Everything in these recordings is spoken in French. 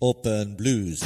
Open Blues.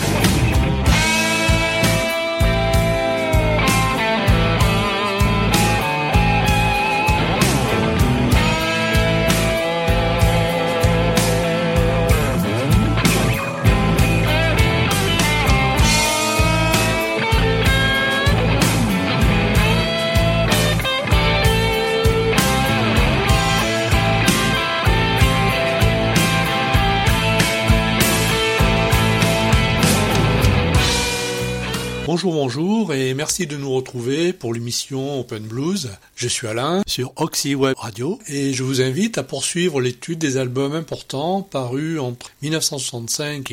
Bonjour et merci de nous retrouver pour l'émission Open Blues. Je suis Alain sur Oxy Web Radio et je vous invite à poursuivre l'étude des albums importants parus entre 1965 et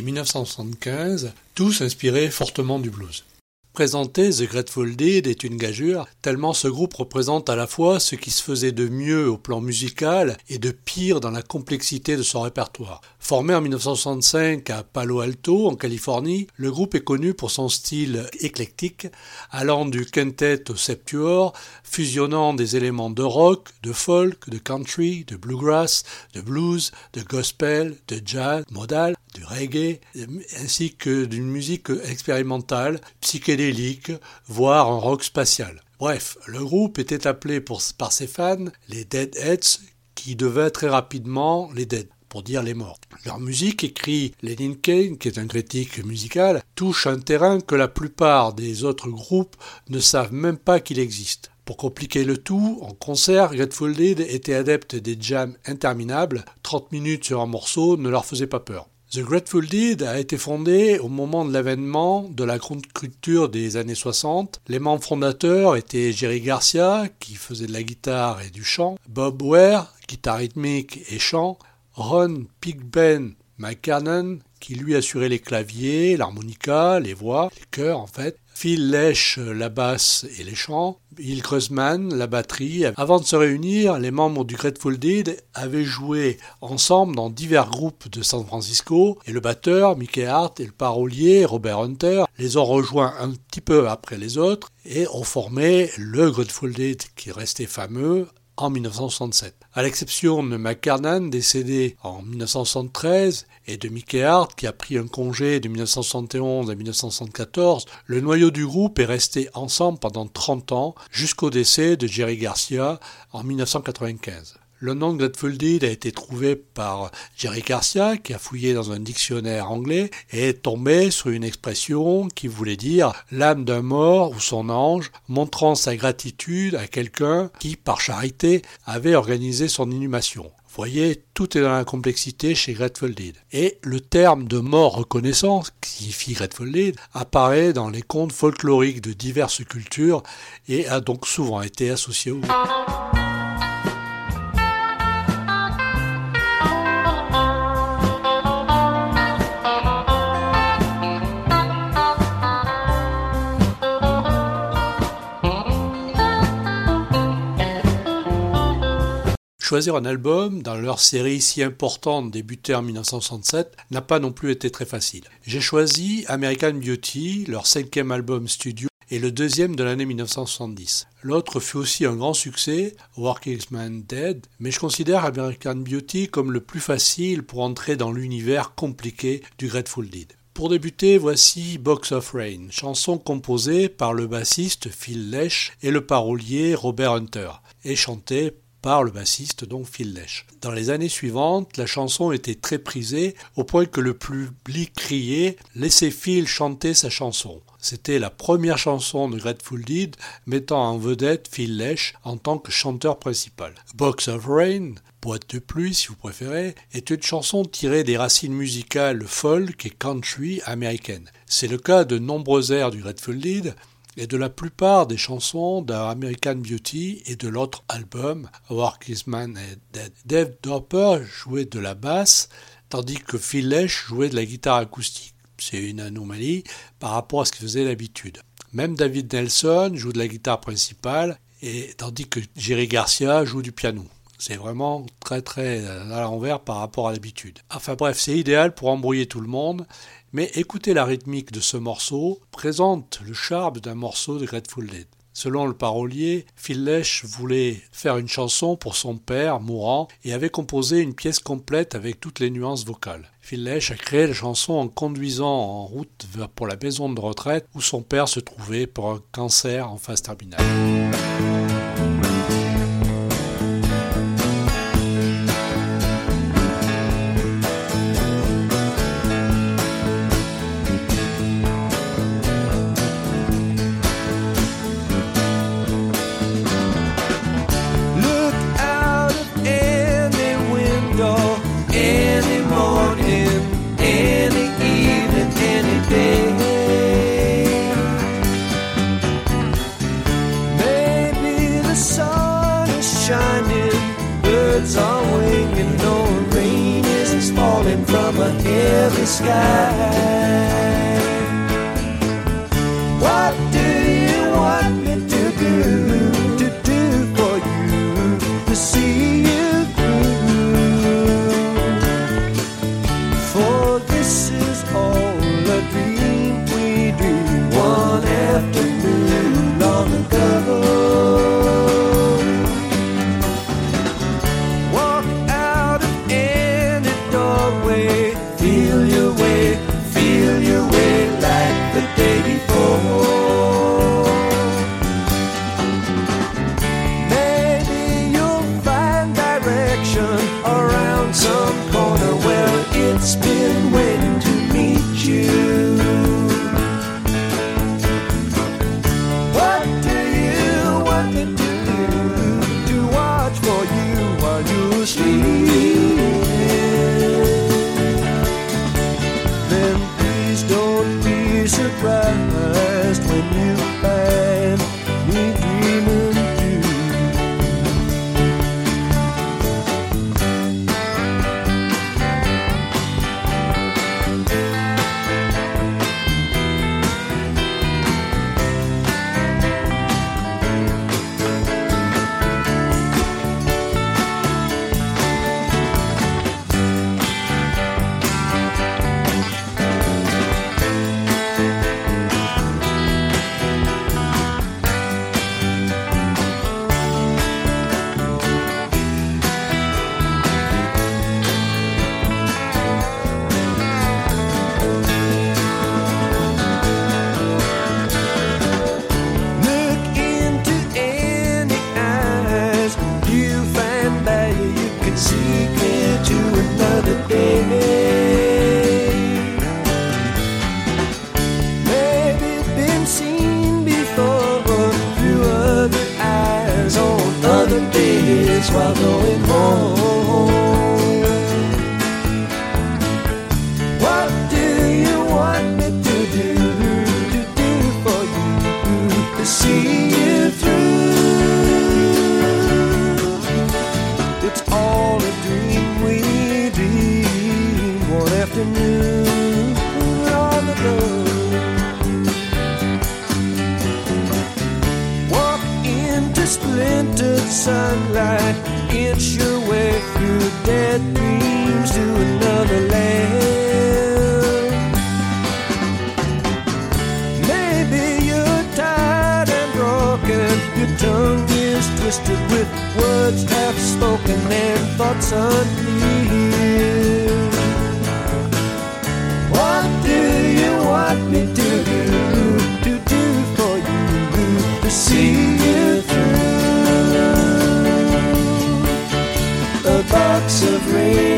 1975, tous inspirés fortement du blues. Présenter The Grateful Dead est une gageure, tellement ce groupe représente à la fois ce qui se faisait de mieux au plan musical et de pire dans la complexité de son répertoire. Formé en 1965 à Palo Alto, en Californie, le groupe est connu pour son style éclectique, allant du quintet au septuor, fusionnant des éléments de rock, de folk, de country, de bluegrass, de blues, de gospel, de jazz, modal, du reggae, ainsi que d'une musique expérimentale, psychédélique, voire un rock spatial. Bref, le groupe était appelé par ses fans les Deadheads, qui devaient très rapidement les Dead, pour dire les morts. Leur musique, écrit Lenny Kaye, qui est un critique musical, touche un terrain que la plupart des autres groupes ne savent même pas qu'il existe. Pour compliquer le tout, en concert, Grateful Dead était adepte des jams interminables, 30 minutes sur un morceau ne leur faisait pas peur. The Grateful Dead a été fondé au moment de l'avènement de la grande culture des années 60. Les membres fondateurs étaient Jerry Garcia, qui faisait de la guitare et du chant, Bob Ware, guitare rythmique et chant, Ron Pigben McKernan, qui lui assurait les claviers, l'harmonica, les voix, les chœurs en fait, Phil Lesh, la basse et les chants, Bill Grossman, la batterie. Avant de se réunir, les membres du Grateful Dead avaient joué ensemble dans divers groupes de San Francisco et le batteur, Mickey Hart, et le parolier, Robert Hunter, les ont rejoints un petit peu après les autres et ont formé le Grateful Dead qui restait fameux en 1967. À l'exception de McKernan, décédé en 1973, et de Mickey Hart, qui a pris un congé de 1971 à 1974, le noyau du groupe est resté ensemble pendant 30 ans, jusqu'au décès de Jerry Garcia en 1995. Le nom de Grateful Dead a été trouvé par Jerry Garcia, qui a fouillé dans un dictionnaire anglais et est tombé sur une expression qui voulait dire l'âme d'un mort ou son ange, montrant sa gratitude à quelqu'un qui, par charité, avait organisé son inhumation. Vous voyez, tout est dans la complexité chez Grateful Dead. Et le terme de mort reconnaissant, qui signifie Grateful Dead, apparaît dans les contes folkloriques de diverses cultures et a donc souvent été associé au groupe. Choisir un album dans leur série si importante débutée en 1967 n'a pas non plus été très facile. J'ai choisi American Beauty, leur 5e album studio et le 2e de l'année 1970. L'autre fut aussi un grand succès, Working Man Dead, mais je considère American Beauty comme le plus facile pour entrer dans l'univers compliqué du Grateful Dead. Pour débuter, voici Box of Rain, chanson composée par le bassiste Phil Lesh et le parolier Robert Hunter, et chantée par le bassiste donc Phil Lesh. Dans les années suivantes, la chanson était très prisée au point que le public criait « Laissez Phil chanter sa chanson ». C'était la première chanson de Grateful Dead mettant en vedette Phil Lesh en tant que chanteur principal. Box of Rain, boîte de pluie si vous préférez, est une chanson tirée des racines musicales folk et country américaines. C'est le cas de nombreux airs du Grateful Dead, et de la plupart des chansons d'American Beauty et de l'autre album, Working Man Dead. Dave Dorper jouait de la basse, tandis que Phil Lesh jouait de la guitare acoustique. C'est une anomalie par rapport à ce qu'il faisait d'habitude. Même David Nelson joue de la guitare principale, et tandis que Jerry Garcia joue du piano. C'est vraiment très à l'envers par rapport à l'habitude. Enfin bref, c'est idéal pour embrouiller tout le monde, mais écoutez la rythmique de ce morceau présente le charme d'un morceau de Grateful Dead. Selon le parolier, Phil Lesh voulait faire une chanson pour son père mourant et avait composé une pièce complète avec toutes les nuances vocales. Phil Lesh a créé la chanson en conduisant en route pour la maison de retraite où son père se trouvait pour un cancer en phase terminale. From a heavy sky. What do you want me to do for you, to see you through? For this is all a dream we dreamed one afternoon long ago. It's been waiting to meet you. What do you want me to do? To watch for you while you sleep? Then please don't be surprised when you find me dreaming. While going home, what do you want me to do for you, to see you through? It's all a dream we dreamed one afternoon long ago. Walk into splintered sunlight, inch your way through dead dreams to another land. Maybe you're tired and broken, your tongue is twisted with words half spoken and thoughts unclear. What do you want me to do for you, to see you through? A box of rain.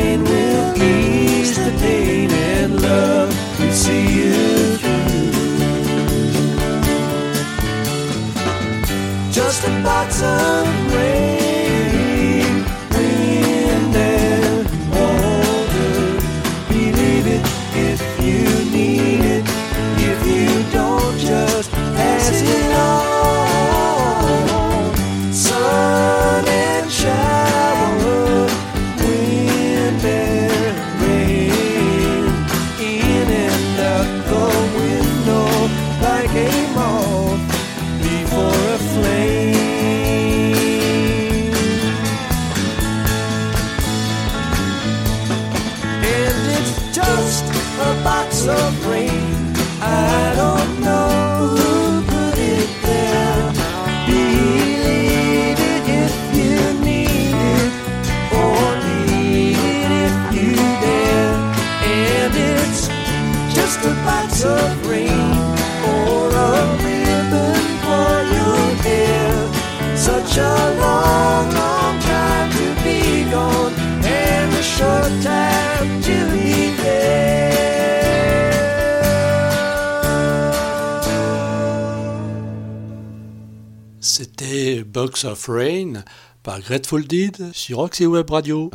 Lots of rain or a ribbon for your hair. Such a long, long time to be gone, and a short time to be there. C'était Box of Rain par Grateful Dead sur Oxy Web Radio.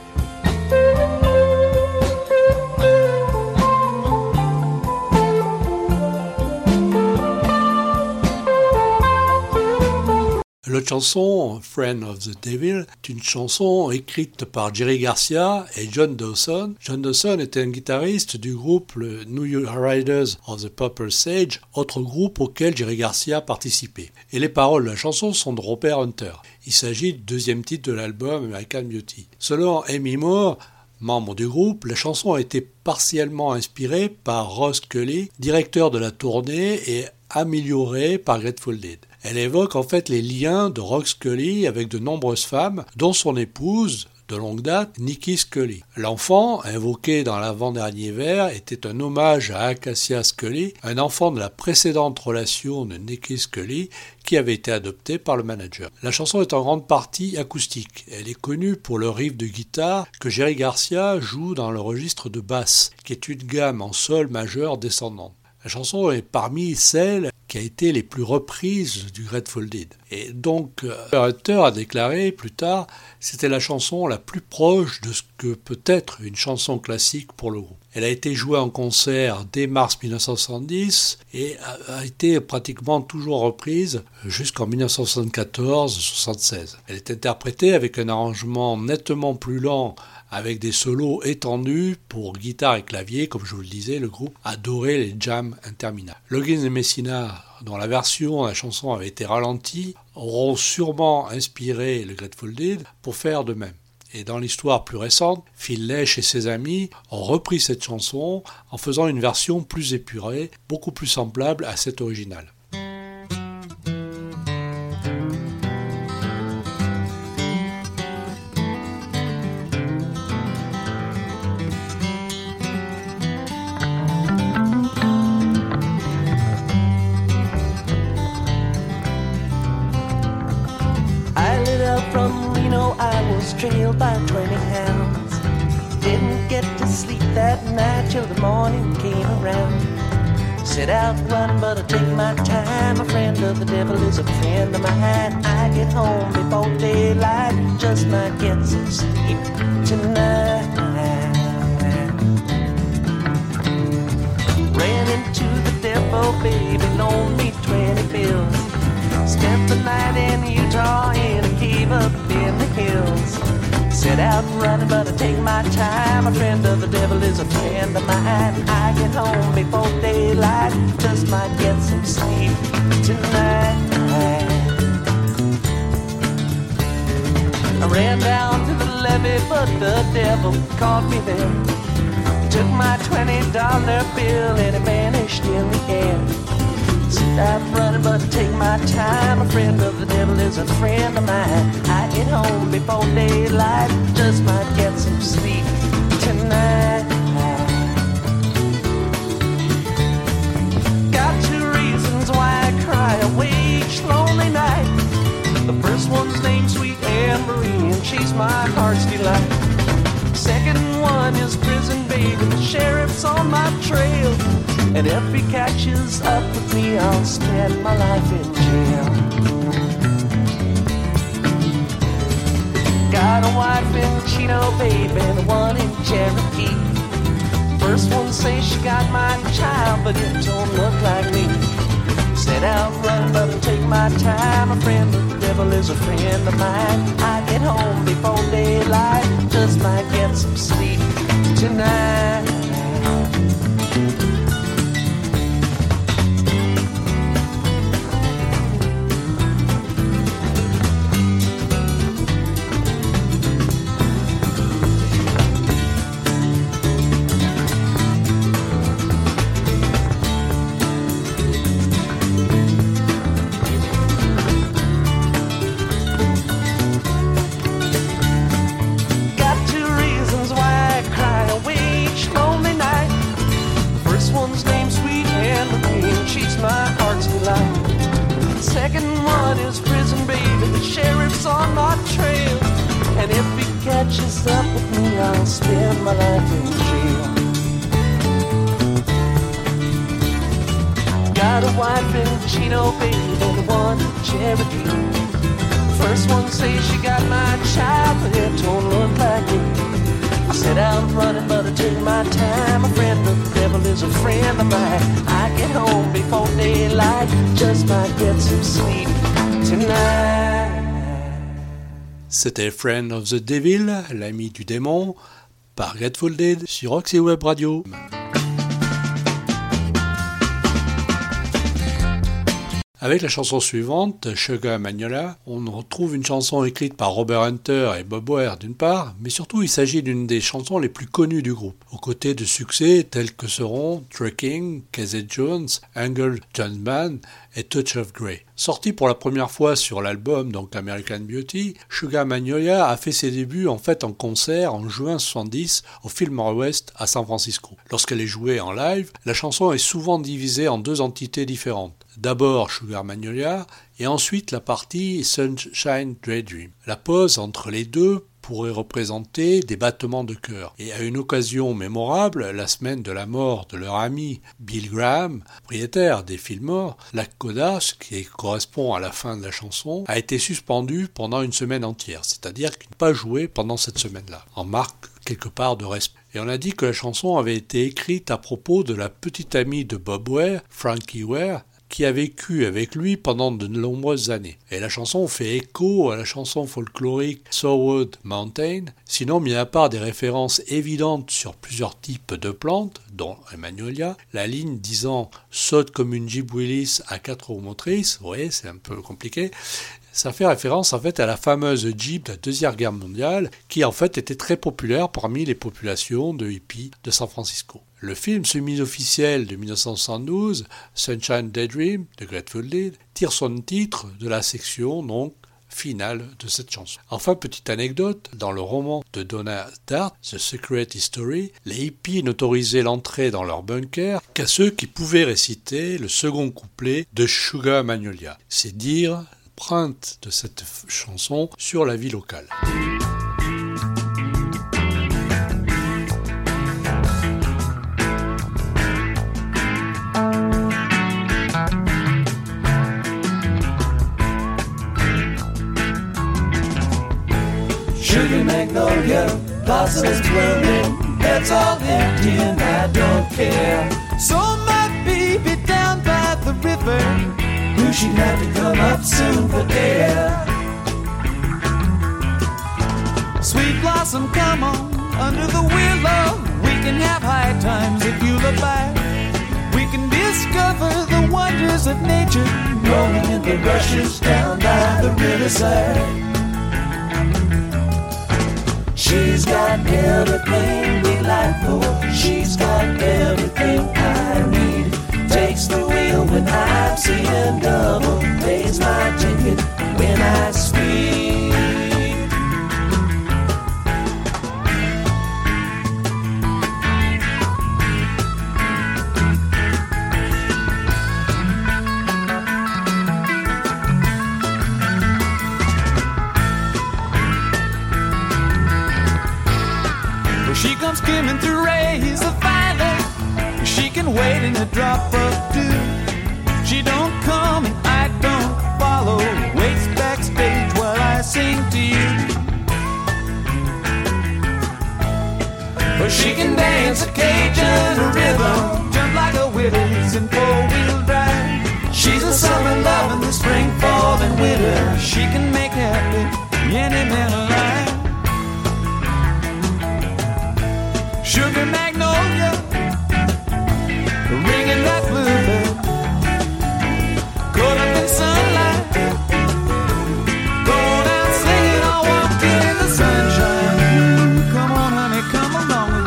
L'autre chanson, Friend of the Devil, est une chanson écrite par Jerry Garcia et John Dawson. John Dawson était un guitariste du groupe le New Riders of the Purple Sage, autre groupe auquel Jerry Garcia participait. Et les paroles de la chanson sont de Robert Hunter. Il s'agit du deuxième titre de l'album American Beauty. Selon Amy Moore, membre du groupe, la chanson a été partiellement inspirée par Ross Scully, directeur de la tournée, et améliorée par Grateful Dead. Elle évoque en fait les liens de Ross Scully avec de nombreuses femmes, dont son épouse, de longue date, Nikki Scully. L'enfant, invoqué dans l'avant-dernier vers, était un hommage à Acacia Scully, un enfant de la précédente relation de Nikki Scully, qui avait été adopté par le manager. La chanson est en grande partie acoustique. Elle est connue pour le riff de guitare que Jerry Garcia joue dans le registre de basse, qui est une gamme en sol majeur descendante. La chanson est parmi celles qui a été les plus reprises du Grateful Dead. Et donc, Hunter a déclaré plus tard, c'était la chanson la plus proche de ce que peut être une chanson classique pour le groupe. Elle a été jouée en concert dès mars 1970 et a été pratiquement toujours reprise jusqu'en 1974-76. Elle est interprétée avec un arrangement nettement plus lent, avec des solos étendus pour guitare et clavier. Comme je vous le disais, le groupe adorait les jams interminables. Loggins et Messina, dont la version de la chanson avait été ralentie, auront sûrement inspiré le Grateful Dead pour faire de même. Et dans l'histoire plus récente, Phil Lesh et ses amis ont repris cette chanson en faisant une version plus épurée, beaucoup plus semblable à cette originale. Trailed by 20 hounds. Didn't get to sleep that night till the morning came around. Set out running, but I take my time. A friend of the devil is a friend of mine. I get home before daylight, just might get some sleep tonight. Ran into the devil, baby, loaned me 20 bills. Spent the night in Utah in a cave up in the hills. Set out running, but I take my time. A friend of the devil is a friend of mine. I get home before daylight, just might get some sleep tonight. I ran down to the levee, but the devil caught me there. Took my $20 bill and it vanished in the air. I'm running, but I take my time. A friend of the devil is a friend of mine. I get home before daylight, just might get some sleep tonight. Got two reasons why I cry away each lonely night. The first one's named Sweet Anne Marie, and she's my heart's delight. Second one is prison baby, the sheriff's on my trail. And if he catches up with me, I'll spend my life in jail. Got a wife in Chino, baby, the one in Cherokee. First one says she got my child, but it don't look like me. Set out running, but I'll take my time. A friend of the devil is a friend of mine. I get home before daylight, just might get some sleep tonight. memory, and she's my heart's delight. The second one is prison baby, the sheriff's on my trail, and if he catches up with me, I'll spend my life in jail. Got a wife in Chino, baby, and one in Cherokee. First one says she got my child, but it don't look like me. I set out running, but I took my time. A friend of the devil is a friend of mine. I get home before daylight, just might get some sleep tonight. C'était Friend of the Devil, l'ami du démon, par Grateful Dead sur Roxy Web Radio. Avec la chanson suivante, Sugar Magnolia, on retrouve une chanson écrite par Robert Hunter et Bob Ware d'une part, mais surtout il s'agit d'une des chansons les plus connues du groupe, aux côtés de succès tels que seront Trucking, Casey Jones, Angle John Band et Touch of Grey. Sorti pour la première fois sur l'album, donc American Beauty, Sugar Magnolia a fait ses débuts en concert en juin 70 au Fillmore West à San Francisco. Lorsqu'elle est jouée en live, la chanson est souvent divisée en deux entités différentes. D'abord Sugar Magnolia et ensuite la partie Sunshine Daydream. La pause entre les deux pourrait représenter des battements de cœur. Et à une occasion mémorable, la semaine de la mort de leur ami Bill Graham, propriétaire des Fillmore, la coda, ce qui correspond à la fin de la chanson, a été suspendue pendant une semaine entière, c'est-à-dire qu'il n'a pas joué pendant cette semaine-là, en marque quelque part de respect. Et on a dit que la chanson avait été écrite à propos de la petite amie de Bob Ware, Frankie Ware, qui a vécu avec lui pendant de nombreuses années. Et la chanson fait écho à la chanson folklorique Sourwood Mountain, sinon mis à part des références évidentes sur plusieurs types de plantes, dont la magnolia, la ligne disant « saute comme une Jeep Willys à 4 roues motrices », vous voyez, c'est un peu compliqué, ça fait référence à la fameuse Jeep de la Deuxième Guerre mondiale qui était très populaire parmi les populations de hippies de San Francisco. Le film semi-officiel de 1972, Sunshine Daydream de Grateful Dead, tire son titre de la section finale de cette chanson. Enfin, petite anecdote, dans le roman de Donna Tartt, The Secret History, les hippies n'autorisaient l'entrée dans leur bunker qu'à ceux qui pouvaient réciter le second couplet de Sugar Magnolia. C'est dire l'empreinte de cette chanson sur la vie locale. Sugar magnolia, blossoms blooming, heads all empty and I don't care. So my baby down by the river, knew she'd have to come up soon for air. Sweet blossom, come on, under the willow, we can have high times if you look back. We can discover the wonders of nature, rolling in the rushes down by the riverside. She's got everything delightful, she's got everything I need. Takes the wheel when I'm seeing double, pays my ticket when I speak. She comes skimming through rays of violet. She can wait in a drop of dew. She don't come and I don't follow. Waits backstage while I sing to you. But she can dance a Cajun rhythm, jump like a Willis in four-wheel drive. She's a summer love in the spring, fall, and winter. She can make happy any man alive. Sugar magnolia, ringing that bluebird, caught up in sunlight, going out singing or walking in the sunshine. Come on, honey, come along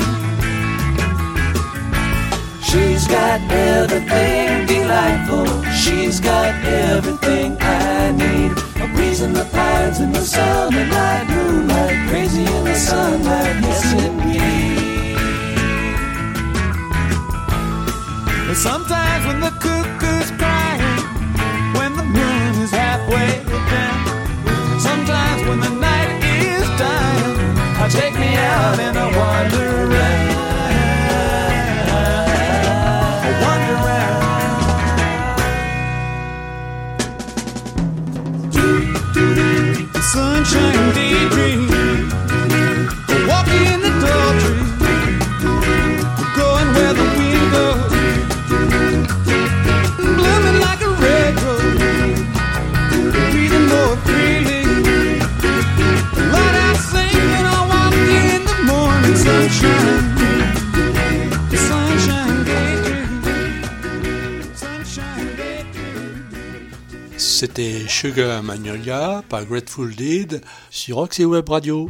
with me. She's got everything delightful, she's got everything I need. A breeze in the pines in the summer night, moonlight, crazy in the sunlight, yes indeed. Sometimes when the cuckoo's crying, when the moon is halfway down, sometimes when the night is dying, take me out and I wander around. Sunshine daydream, walking in the tall tree, going where the wind goes, blooming like a red rose, breathing more freely, light out singing, I walk in the morning sunshine, sunshine daydream, sunshine daydream. C'était Sugar Magnolia par Grateful Dead sur Roxy Web Radio.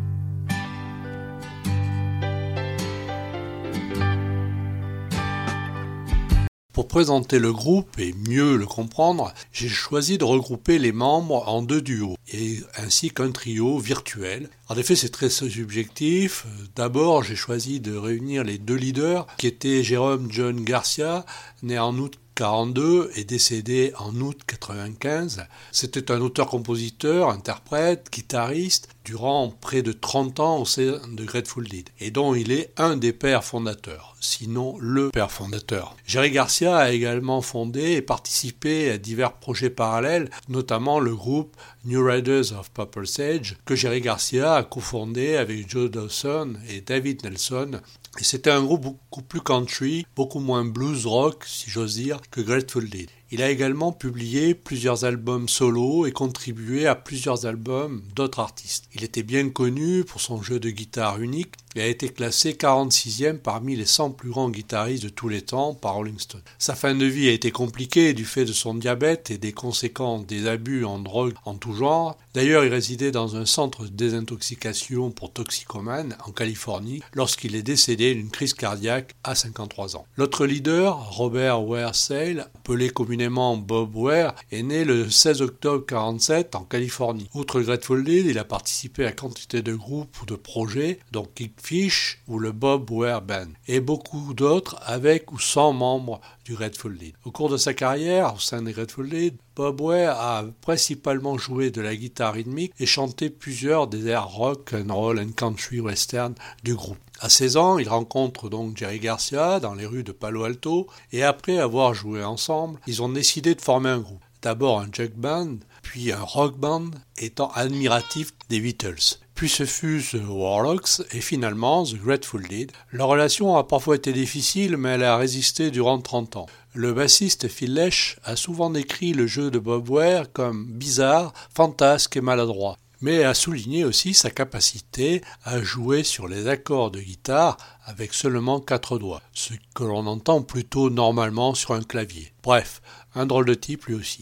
Pour présenter le groupe et mieux le comprendre, j'ai choisi de regrouper les membres en 2 duos, et ainsi qu'un trio virtuel. En effet, c'est très subjectif. D'abord, j'ai choisi de réunir les 2 leaders, qui étaient Jérôme John Garcia, né en août 42 et décédé en août 95. C'était un auteur-compositeur, interprète, guitariste, durant près de 30 ans au sein de Grateful Dead, et dont il est un des pères fondateurs, sinon le père fondateur. Jerry Garcia a également fondé et participé à divers projets parallèles, notamment le groupe New Riders of Purple Sage, que Jerry Garcia a cofondé avec Joe Dawson et David Nelson. Et c'était un groupe beaucoup plus country, beaucoup moins blues rock, si j'ose dire, que Grateful Dead. Il a également publié plusieurs albums solo et contribué à plusieurs albums d'autres artistes. Il était bien connu pour son jeu de guitare unique et a été classé 46e parmi les 100 plus grands guitaristes de tous les temps par Rolling Stone. Sa fin de vie a été compliquée du fait de son diabète et des conséquences des abus en drogue en tout genre. D'ailleurs, il résidait dans un centre de désintoxication pour toxicomanes en Californie lorsqu'il est décédé d'une crise cardiaque à 53 ans. L'autre leader, Robert Ware Sale, appelé communément Bob Ware, est né le 16 octobre 1947 en Californie. Outre Grateful Dead, il a participé à quantité de groupes ou de projets, dont Kickfish ou le Bob Ware Band, et beaucoup d'autres avec ou sans membres du Grateful Dead. Au cours de sa carrière au sein des Grateful Dead, Bob Ware a principalement joué de la guitare rythmique et chanté plusieurs des airs rock and roll and country western du groupe. À 16 ans, il rencontre donc Jerry Garcia dans les rues de Palo Alto et après avoir joué ensemble, ils ont décidé de former un groupe. D'abord un jug band, puis un rock band, étant admiratifs des Beatles. Puis ce fut The Warlocks et finalement The Grateful Dead. Leur relation a parfois été difficile, mais elle a résisté durant 30 ans. Le bassiste Phil Lesh a souvent décrit le jeu de Bob Ware comme bizarre, fantasque et maladroit, mais a souligné aussi sa capacité à jouer sur les accords de guitare avec seulement 4 doigts, ce que l'on entend plutôt normalement sur un clavier. Bref, un drôle de type lui aussi.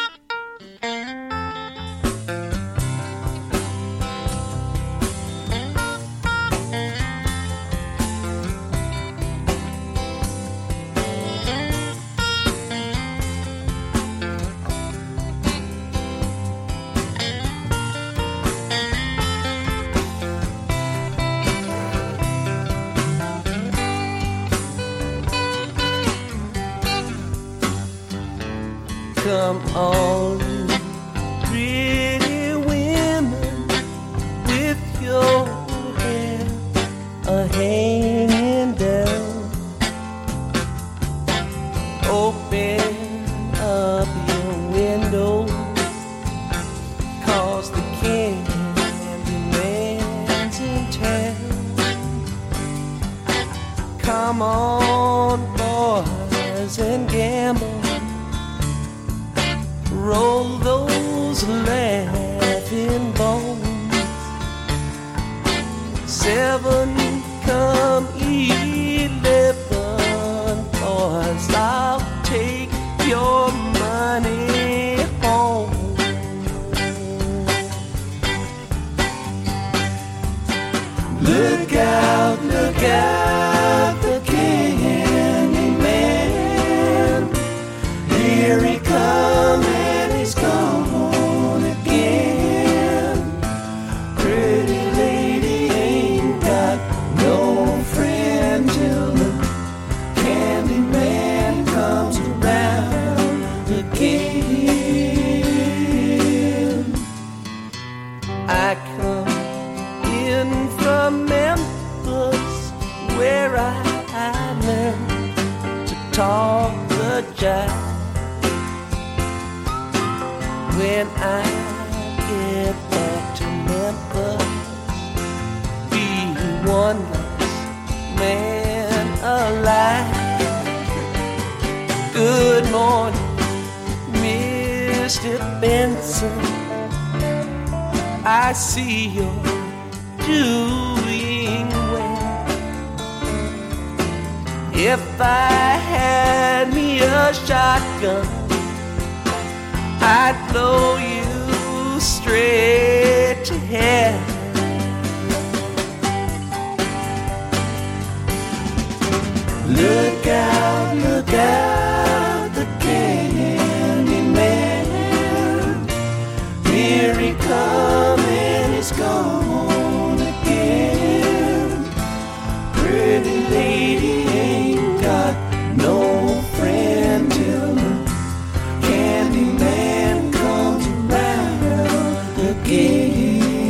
Come on, pretty women, with your hair hanging down. Open up your window, 'cause the Candyman's in town. Come on, boys, and gamble. Roll those laughing bones. 7 come 11, boys, I'll take your money home. Look out, the Candyman. Here he comes. He's gone saw the jive. When I get back to Memphis, be one last man alive. Good morning, Mr. Benson. I see you're doing well. If I had me a shotgun, I'd blow you straight to hell. Look out, the candy man. Here he comes and he's gone again. Pretty lady ain't got no friend till the candy man comes around again.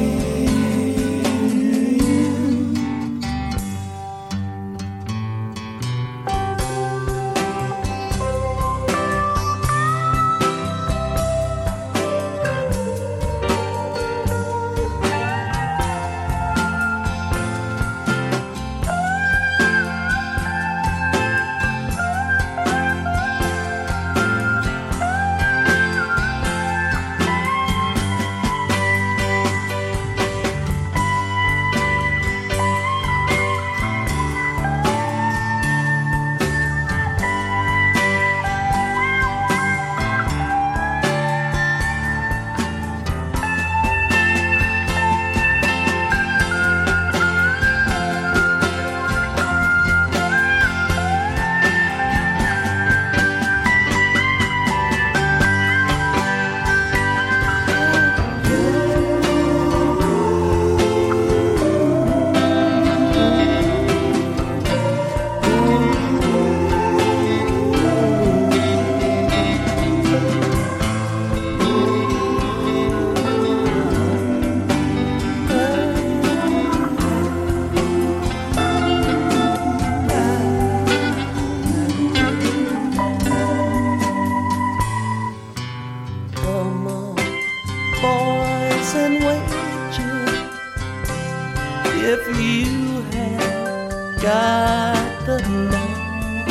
If you have got the night,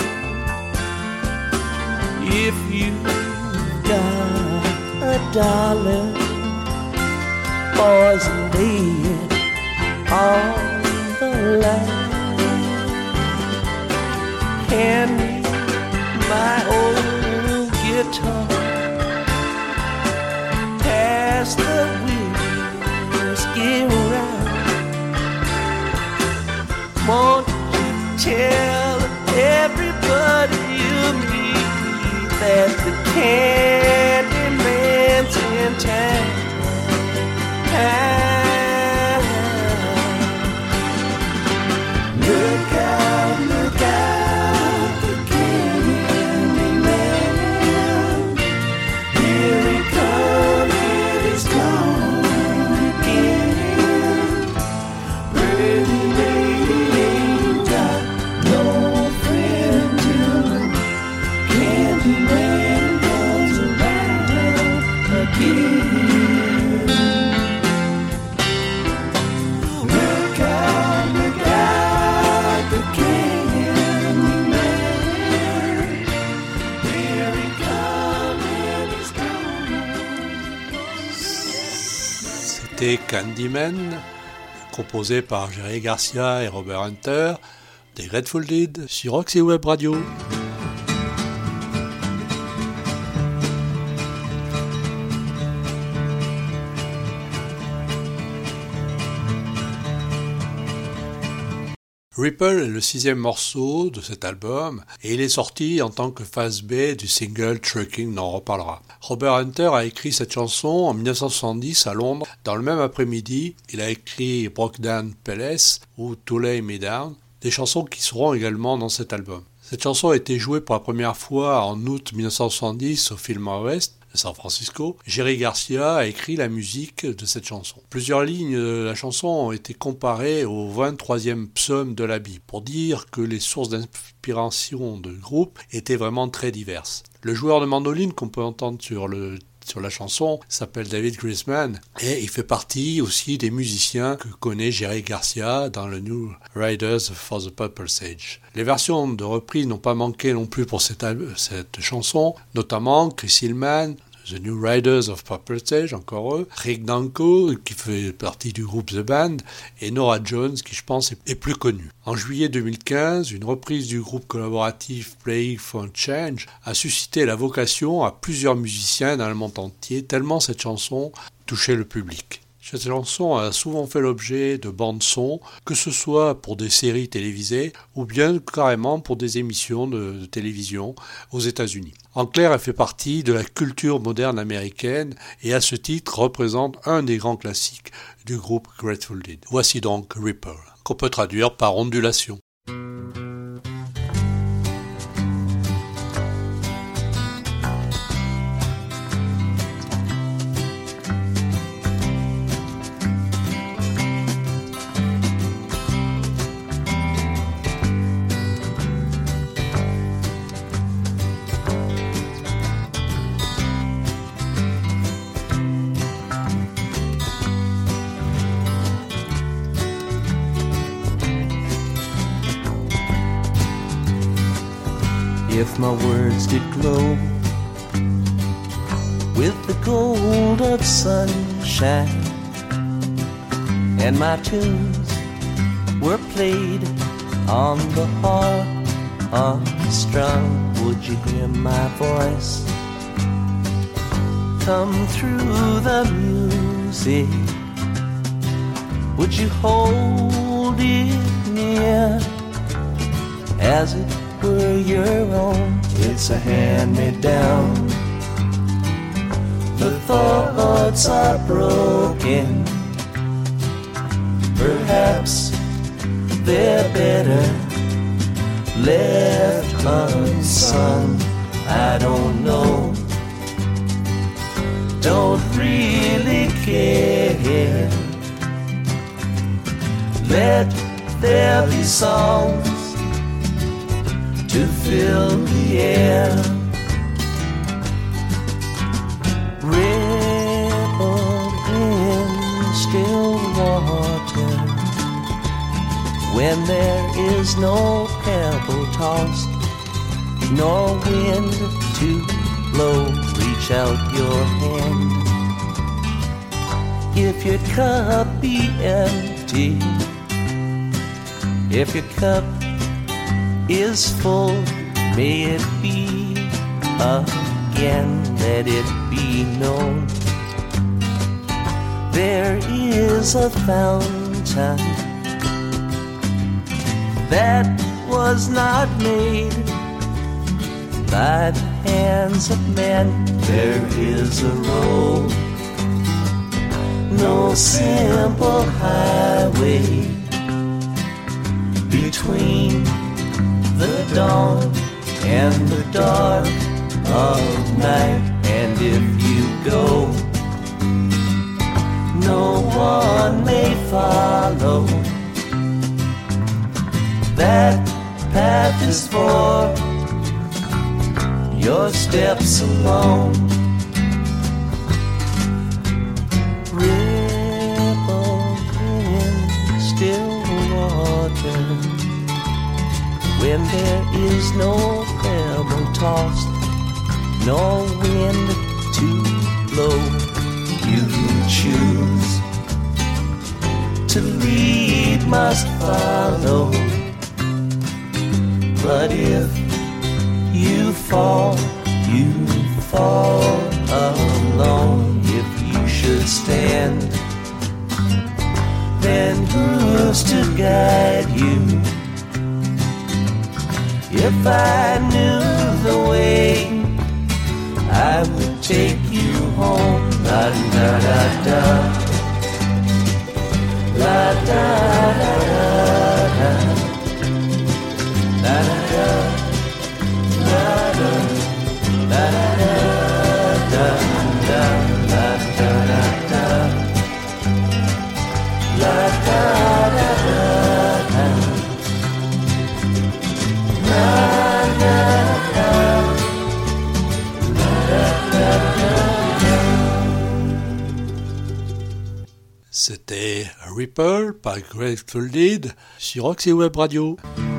if you got $1, boys, lay it on the line. Hand me my old guitar, pass the whiskey round. Won't you tell everybody you meet that the candy man's in town? Look out, the candy man. Here he comes, and he's gone again. Pretty lady ain't got no friend till the candy man comes around again. Look out, the candy man. Here he comes and he's gone. C'était Candyman, composé par Jerry Garcia et Robert Hunter, des Grateful Dead sur Roxy Web Radio. Ripple est le 6e morceau de cet album et il est sorti en tant que phase B du single Trucking, on en reparlera. Robert Hunter a écrit cette chanson en 1970 à Londres. Dans le même après-midi, il a écrit Broke Down Palace ou To Lay Me Down, des chansons qui seront également dans cet album. Cette chanson a été jouée pour la première fois en août 1970 au Fillmore West de San Francisco, Jerry Garcia a écrit la musique de cette chanson. Plusieurs lignes de la chanson ont été comparées au 23e psaume de la Bible pour dire que les sources d'inspiration du groupe étaient vraiment très diverses. Le joueur de mandoline qu'on peut entendre sur la chanson s'appelle David Grisman et il fait partie aussi des musiciens que connaît Jerry Garcia dans le New Riders for the Purple Sage. Les versions de reprise n'ont pas manqué non plus pour cette chanson, notamment Chris Hillman, The New Riders of Purple Sage, encore eux, Rick Danko, qui fait partie du groupe The Band, et Norah Jones, qui je pense est plus connue. En juillet 2015, une reprise du groupe collaboratif Playing for Change a suscité la vocation à plusieurs musiciens dans le monde entier, tellement cette chanson touchait le public. Cette chanson a souvent fait l'objet de bandes-son, que ce soit pour des séries télévisées ou bien carrément pour des émissions de télévision aux États-Unis. En clair, elle fait partie de la culture moderne américaine et à ce titre représente un des grands classiques du groupe Grateful Dead. Voici donc Ripple, qu'on peut traduire par ondulation. If my words did glow with the gold of sunshine, and my tunes were played on the harp unstrung, would you hear my voice come through the music? Would you hold it near as it were your own? It's a hand-me-down. The thoughts are broken. Perhaps they're better left unsung. I don't know. Don't really care. Let there be songs to fill the air. Ripple in still water when there is no pebble tossed, nor wind to blow. Reach out your hand. If your cup be empty, if your cup is full, may it be again, let it be known. There is a fountain that was not made by the hands of men. There is a road, no simple highway between the dawn and the dark of night. And if you go, no one may follow. That path is for your steps alone. Ripple in still water when there is no pebble tossed, no wind to blow. You choose to lead, must follow. But if you fall alone. If you should stand, then who's to guide you? If I knew the way, I would take you home. La da da da, la da da da, la da da, la da da da da. C'était Ripple par Grateful Dead sur Oxy Web Radio.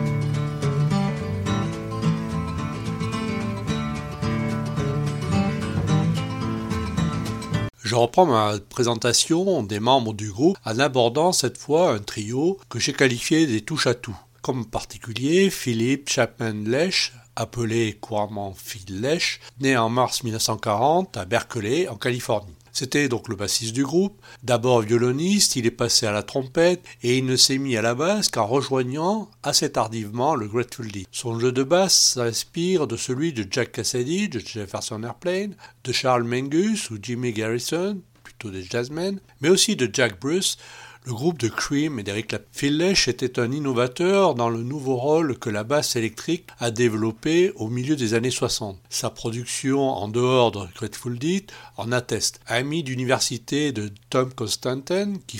Je reprends ma présentation des membres du groupe en abordant cette fois un trio que j'ai qualifié des touche-à-tout. Comme particulier, Philip Chapman Lesh, appelé couramment Phil Lesh, né en mars 1940 à Berkeley, en Californie. C'était donc le bassiste du groupe. D'abord violoniste, il est passé à la trompette et il ne s'est mis à la basse qu'en rejoignant assez tardivement le Grateful Dead. Son jeu de basse s'inspire de celui de Jack Cassidy, de Jefferson Airplane, de Charles Mingus ou Jimmy Garrison, plutôt des jazzmen, mais aussi de Jack Bruce, le groupe de Cream et d'Eric Clapton. Phil Lesh était un innovateur dans le nouveau rôle que la basse électrique a développé au milieu des années 60. Sa production en dehors de Grateful Dead en atteste. Ami d'université de Tom Constantin, qui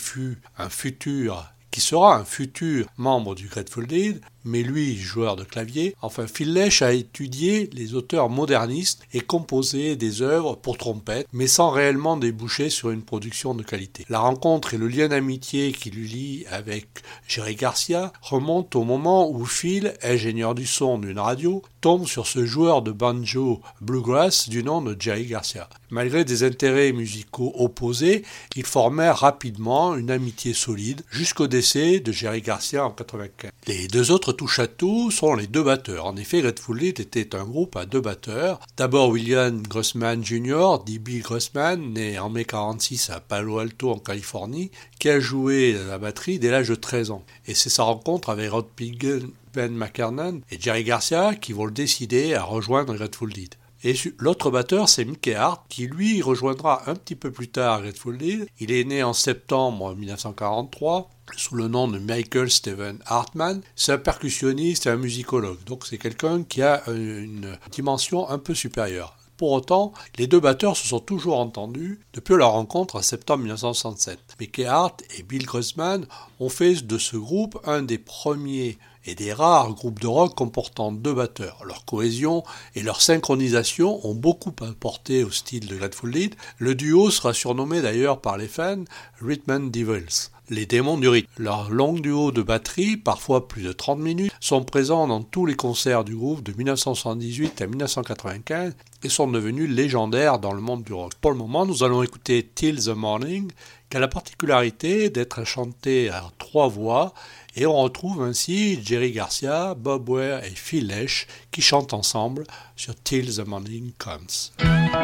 sera un futur membre du Grateful Dead, mais lui, joueur de clavier. Enfin, Phil Lesh a étudié les auteurs modernistes et composé des œuvres pour trompette, mais sans réellement déboucher sur une production de qualité. La rencontre et le lien d'amitié qui lui lie avec Jerry Garcia remontent au moment où Phil, ingénieur du son d'une radio, tombe sur ce joueur de banjo bluegrass du nom de Jerry Garcia. Malgré des intérêts musicaux opposés, ils formèrent rapidement une amitié solide jusqu'au décès de Jerry Garcia en 1995. Les deux autres touche-à-tout sont les deux batteurs. En effet, Grateful Dead était un groupe à deux batteurs. D'abord William Grossman Jr., dit Bill Grossman, né en mai 1946 à Palo Alto en Californie, qui a joué la batterie dès l'âge de 13 ans. Et c'est sa rencontre avec Rod Piggen, Ben McKernan et Jerry Garcia qui vont le décider à rejoindre Grateful Dead. Et l'autre batteur, c'est Mickey Hart, qui lui rejoindra un petit peu plus tard Grateful Dead. Il est né en septembre 1943 sous le nom de Michael Steven Hartman. C'est un percussionniste et un musicologue, donc c'est quelqu'un qui a une dimension un peu supérieure. Pour autant, les deux batteurs se sont toujours entendus depuis leur rencontre en septembre 1967. Mickey Hart et Bill Grossman ont fait de ce groupe un des premiers et des rares groupes de rock comportant deux batteurs. Leur cohésion et leur synchronisation ont beaucoup apporté au style de Grateful Dead. Le duo sera surnommé d'ailleurs par les fans Rhythm and Devils, les démons du rythme. Leurs longs duos de batterie, parfois plus de 30 minutes, sont présents dans tous les concerts du groupe de 1978 à 1995 et sont devenus légendaires dans le monde du rock. Pour le moment, nous allons écouter Till the Morning, qui a la particularité d'être chanté à trois voix, et on retrouve ainsi Jerry Garcia, Bob Weir et Phil Lesh qui chantent ensemble sur Till the Morning Comes.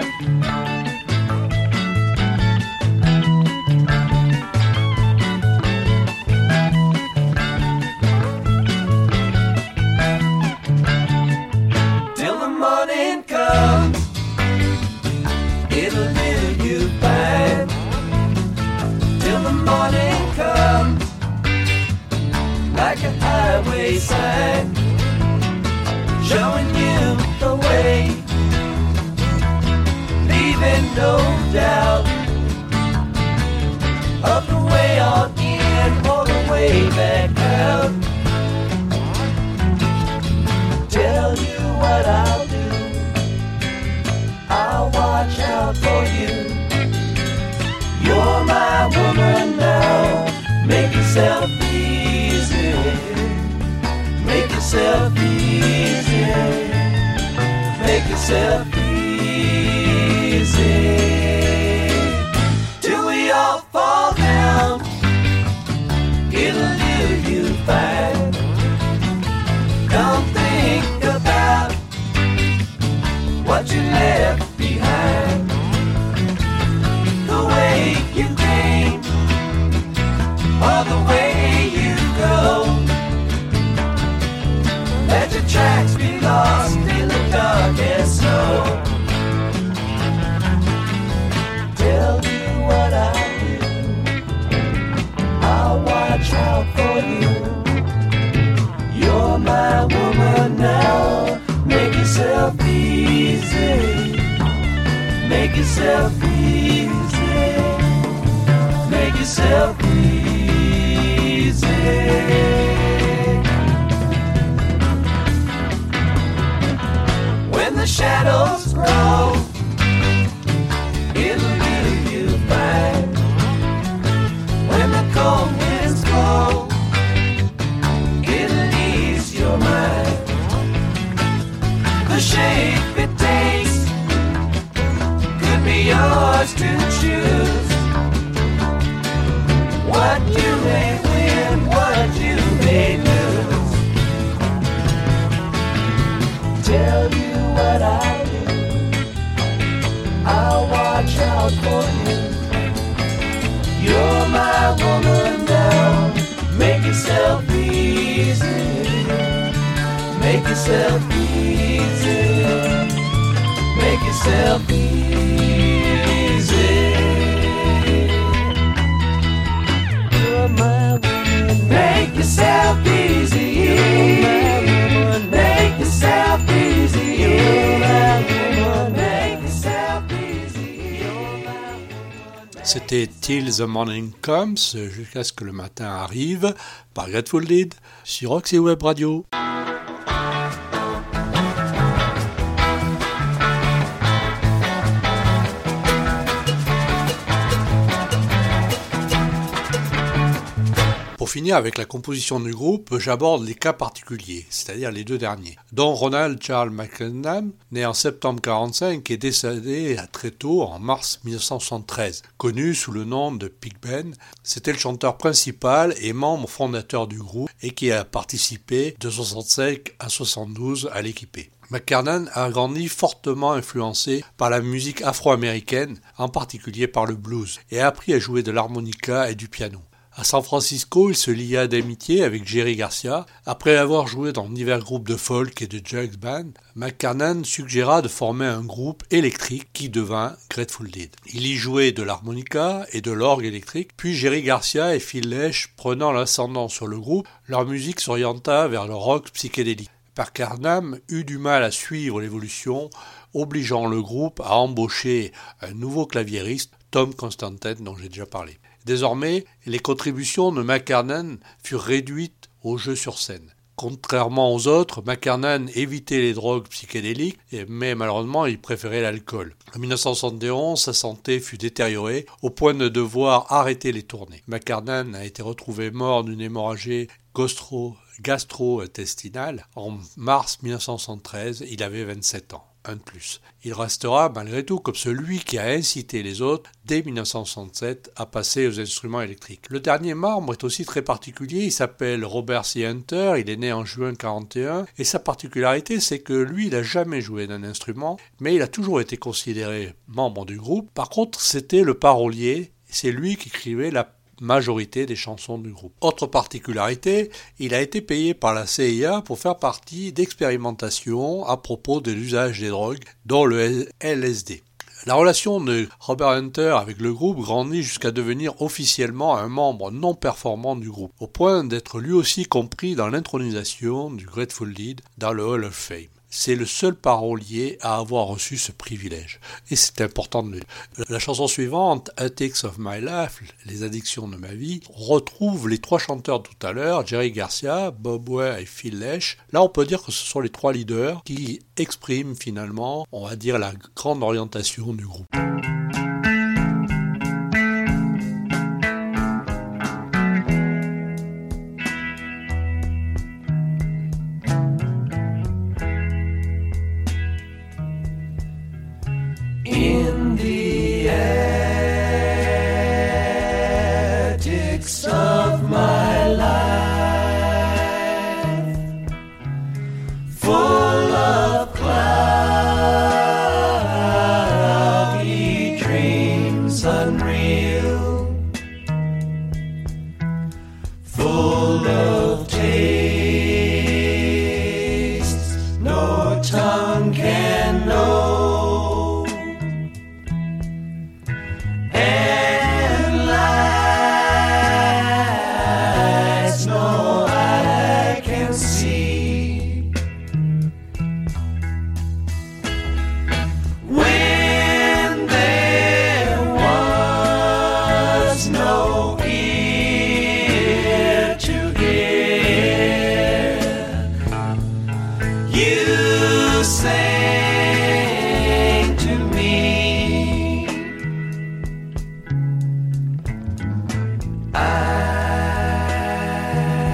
Till the morning comes, it'll do you fine. Till the morning comes, like a highway sign, showing you the way, leaving no doubt of the way on in or the way back out. Tell you what I'll do, I'll watch out for you. You're my woman now, make yourself easy, make yourself easy, make yourself easy. Till we all fall down, it'll do you fine. Don't think about what you left behind, the way you came or the way you go. Let your tracks be lost in the darkest snow. Tell you what I'll do, I'll watch out for you. You're my woman now, make yourself easy, make yourself easy, make yourself easy. When the shadows grow, it'll do you fine. if it takes. Could be yours to choose. What you may win, what you may lose. Tell you what I do, I'll watch out for you. You're my woman now. Make yourself easy. Make yourself easy. Make yourself easy. You're my woman. Make yourself easy. You're my woman. Make yourself easy. You're my woman. Make yourself easy. You're my woman. C'était Till the Morning Comes, jusqu'à ce que le matin arrive, par Grateful Dead, sur Roxy Web Radio. Pour finir avec la composition du groupe, j'aborde les cas particuliers, c'est-à-dire les deux derniers, dont Ronald Charles McKenna, né en septembre 1945 et décédé très tôt en mars 1973, connu sous le nom de Pig Ben. C'était le chanteur principal et membre fondateur du groupe et qui a participé de 1965 à 1972 à l'équipée. McKernan a grandi fortement influencé par la musique afro-américaine, en particulier par le blues, et a appris à jouer de l'harmonica et du piano. À San Francisco, il se lia d'amitié avec Jerry Garcia. Après avoir joué dans divers groupes de folk et de jazz band, McKernan suggéra de former un groupe électrique qui devint Grateful Dead. Il y jouait de l'harmonica et de l'orgue électrique, puis Jerry Garcia et Phil Lesh prenant l'ascendant sur le groupe, leur musique s'orienta vers le rock psychédélique. McKernan eut du mal à suivre l'évolution, obligeant le groupe à embaucher un nouveau claviériste, Tom Constantine, dont j'ai déjà parlé. Désormais, les contributions de McKernan furent réduites au jeu sur scène. Contrairement aux autres, McKernan évitait les drogues psychédéliques, mais malheureusement il préférait l'alcool. En 1971, sa santé fut détériorée au point de devoir arrêter les tournées. McKernan a été retrouvé mort d'une hémorragie gastro-intestinale en mars 1973, il avait 27 ans. Un de plus. Il restera malgré tout comme celui qui a incité les autres dès 1967 à passer aux instruments électriques. Le dernier membre est aussi très particulier, il s'appelle Robert C. Hunter, il est né en juin 1941 et sa particularité c'est que lui il n'a jamais joué d'un instrument mais il a toujours été considéré membre du groupe. Par contre c'était le parolier, c'est lui qui écrivait la majorité des chansons du groupe. Autre particularité, il a été payé par la CIA pour faire partie d'expérimentations à propos de l'usage des drogues, dont le LSD. La relation de Robert Hunter avec le groupe grandit jusqu'à devenir officiellement un membre non performant du groupe, au point d'être lui aussi compris dans l'intronisation du Grateful Dead dans le Hall of Fame. C'est le seul parolier à avoir reçu ce privilège. Et c'est important de le dire. La chanson suivante, Addicts of My Life, les addictions de ma vie, retrouve les trois chanteurs tout à l'heure, Jerry Garcia, Bob Ware et Phil Lesh. Là, on peut dire que ce sont les trois leaders qui expriment finalement, on va dire, la grande orientation du groupe. In the attics of my life, full of cloudy dreams unreal, full of tastes no tongue can know.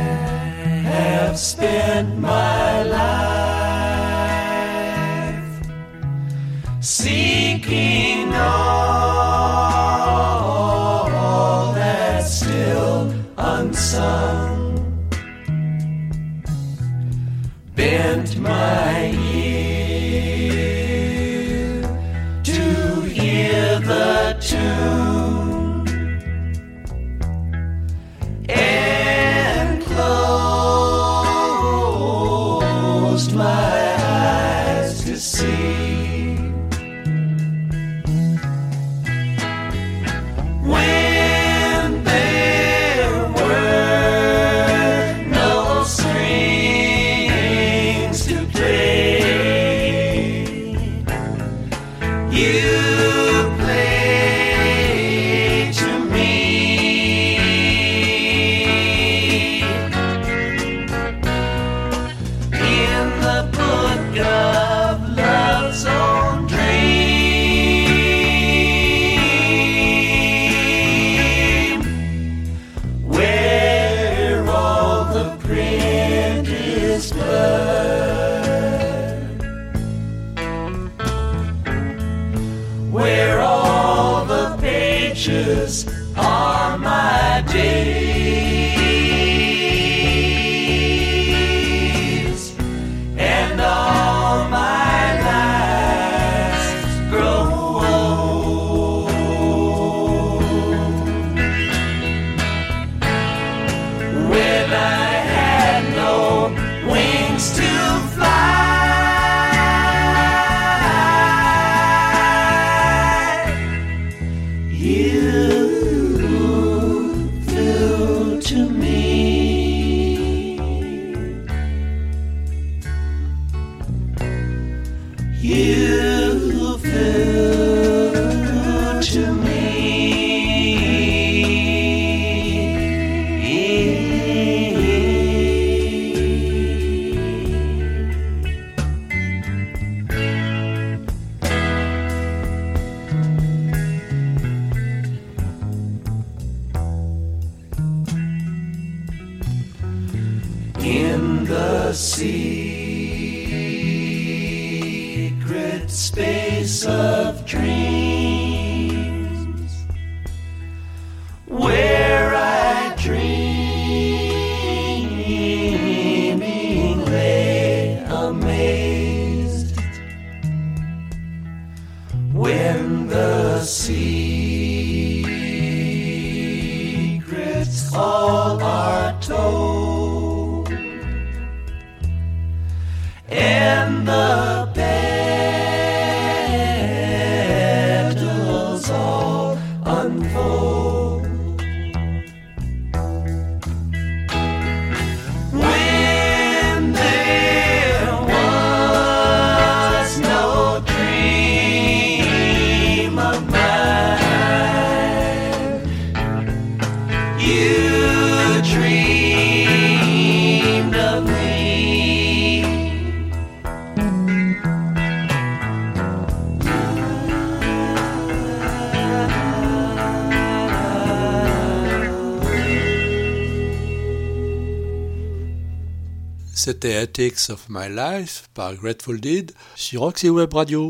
Spent my life seeking all that's still unsung. Bent my ear to hear the tune and closed my eyes to see. When there were no strings to play, you played to me. In the book of love's own dream, where all the print is blurred, where all the pages are my days, and all my lives grow old. When I had no wings to fly, you flew to me. You flew to me. In the secret space of dreams, where I dreaming lay amazed, when the secrets all are told, and the petals all unfold. When there was no dream of mine, you dreamed of me. C'était Ethics of My Life par Grateful Dead sur Roxy Web Radio.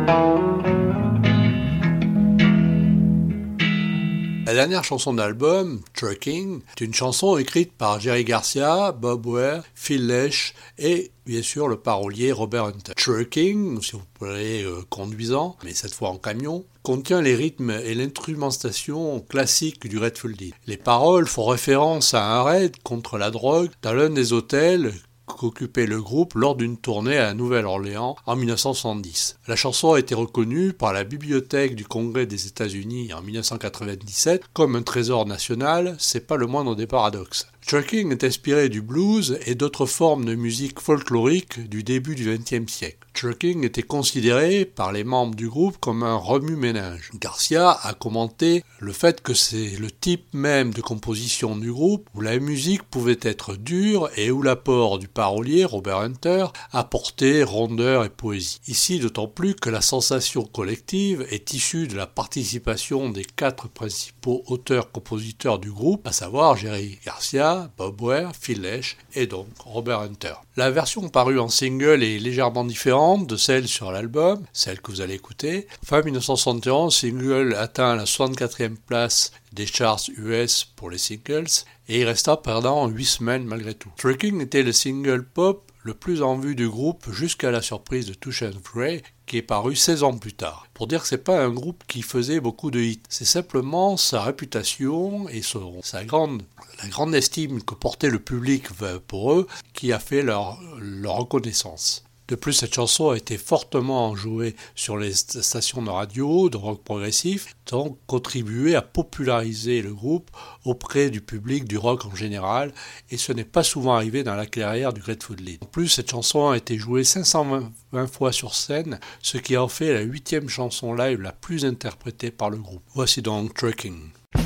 La dernière chanson de l'album, Trucking, est une chanson écrite par Jerry Garcia, Bob Weir, Phil Lesh et bien sûr le parolier Robert Hunter. Trucking, si vous voulez conduisant, mais cette fois en camion, contient les rythmes et l'instrumentation classique du Grateful Dead. Les paroles font référence à un raid contre la drogue dans l'un des hôtels qu'occupait le groupe lors d'une tournée à la Nouvelle-Orléans en 1970. La chanson a été reconnue par la Bibliothèque du Congrès des États-Unis en 1997 comme un trésor national, c'est pas le moindre des paradoxes. Trucking est inspiré du blues et d'autres formes de musique folklorique du début du XXe siècle. Trucking était considéré par les membres du groupe comme un remue-ménage. Garcia a commenté le fait que c'est le type même de composition du groupe où la musique pouvait être dure et où l'apport du parolier Robert Hunter apportait rondeur et poésie. Ici, d'autant plus que la sensation collective est issue de la participation des 4 principaux auteurs-compositeurs du groupe, à savoir Jerry Garcia, Madonna, Bob Ware, Phil Lesh et donc Robert Hunter. La version parue en single est légèrement différente de celle sur l'album, celle que vous allez écouter. Fin 1971, single atteint la 64e place des charts US pour les singles et il resta pendant 8 semaines malgré tout. Trucking était le single pop le plus en vue du groupe jusqu'à la surprise de Touch and Fray qui est paru 16 ans plus tard. Pour dire que c'est pas un groupe qui faisait beaucoup de hits, c'est simplement sa réputation et la grande estime que portait le public pour eux qui a fait leur reconnaissance. De plus, cette chanson a été fortement jouée sur les stations de radio, de rock progressif, donc contribué à populariser le groupe auprès du public du rock en général, et ce n'est pas souvent arrivé dans la carrière du Grateful Dead. En plus, cette chanson a été jouée 520 fois sur scène, ce qui en fait la 8e chanson live la plus interprétée par le groupe. Voici donc Trucking.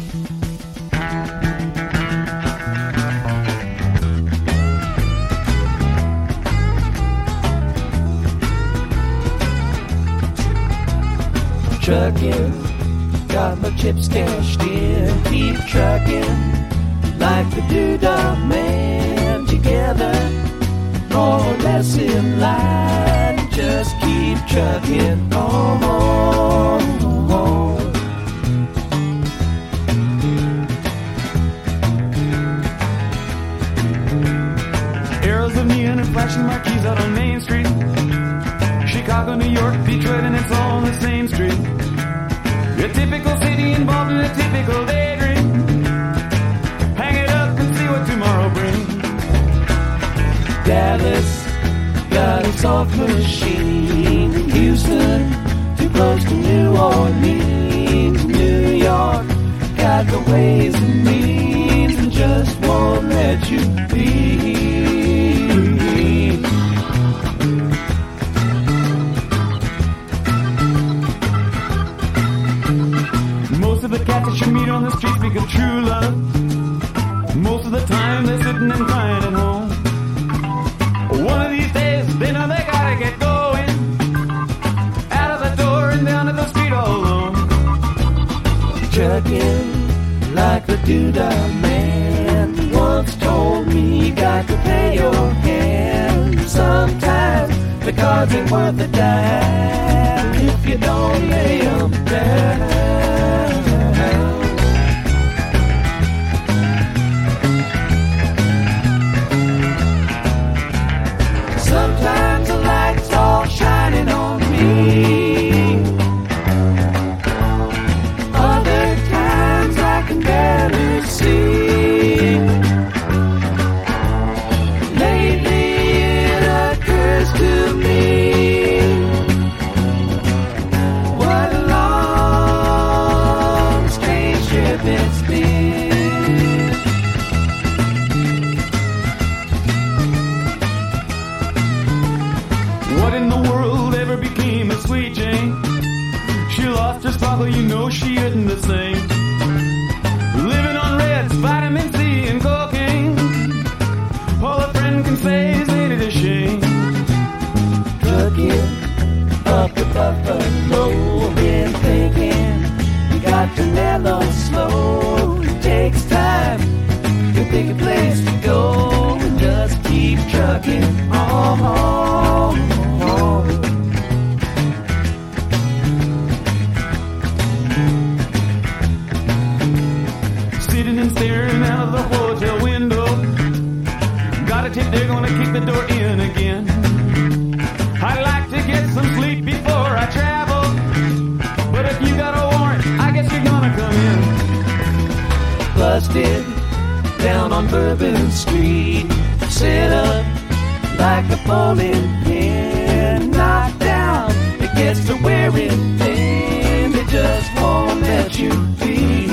Trucking, got my chips cashed in. Keep trucking, like the Doodah Man. Together, more or less in line. Just keep trucking on. Arrows of neon and flashing marquees out on Main Street. Chicago, New York, Detroit, and it's all on the same street. A typical city involved in a typical daydream. Hang it up and see what tomorrow brings. Dallas got its off machine. Houston, too close to New Orleans. New York got the ways and means and just won't let you be. Most of the cats that you meet on the street speak of true love. Most of the time they're sitting and crying at home. One of these days they know they gotta get going. Out of the door and down to the street all alone. Trucking like the Doodah Man once told me you got to pay your hand. Sometimes the cards ain't worth a dime if you don't lay them down. Sometimes the light's all shining on me. Other times I can barely see. Lately it occurs to me what a long, strange trip it's been. What in the world ever became of Sweet Jane? She lost her sparkle, you know she isn't the same. Living on Reds, vitamin C and cocaine. All a friend can say is ain't it a shame? Trucking up the Buffalo, been thinking you got to mellow slow. It takes time to pick a place to go and just keep trucking on. Sitting and staring out of the hotel window. Got a tip they're gonna kick the door in again. I'd like to get some sleep before I travel, but if you got a warrant, I guess you're gonna come in. Busted down on Bourbon Street, set up like a bowling pin. Knocked down, it gets to wearing thin. It just won't let you be.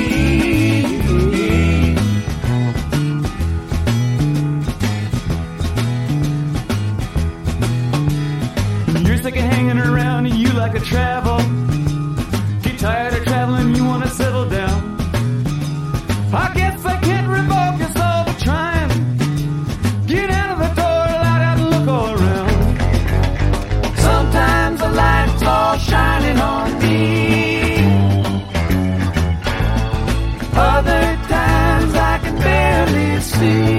You're sick of hanging around and you like to travel. Get tired of traveling, you wanna settle down. I guess I can't revoke your soul for trying. Get out of the door, light out and look all around. Sometimes the light's all shining on me. Other times I can barely see.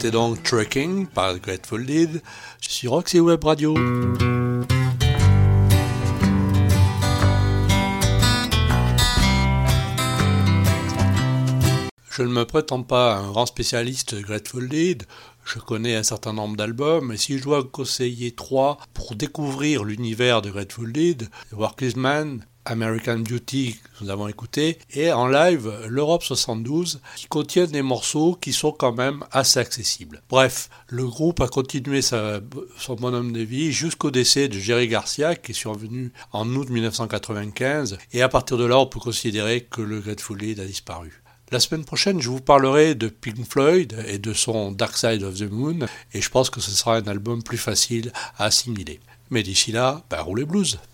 C'était donc Trekking par Grateful Dead sur Roxy Web Radio. Je ne me prétends pas un grand spécialiste de Grateful Dead, je connais un certain nombre d'albums, et si je dois conseiller 3 pour découvrir l'univers de Grateful Dead, Working Man, American Beauty que nous avons écouté, et en live l'Europe 72 qui contiennent des morceaux qui sont quand même assez accessibles. Bref, le groupe a continué son bonhomme de vie jusqu'au décès de Jerry Garcia qui est survenu en août 1995, et à partir de là on peut considérer que le Grateful Dead a disparu. La semaine prochaine, je vous parlerai de Pink Floyd et de son Dark Side of the Moon, et je pense que ce sera un album plus facile à assimiler. Mais d'ici là, roulez blues.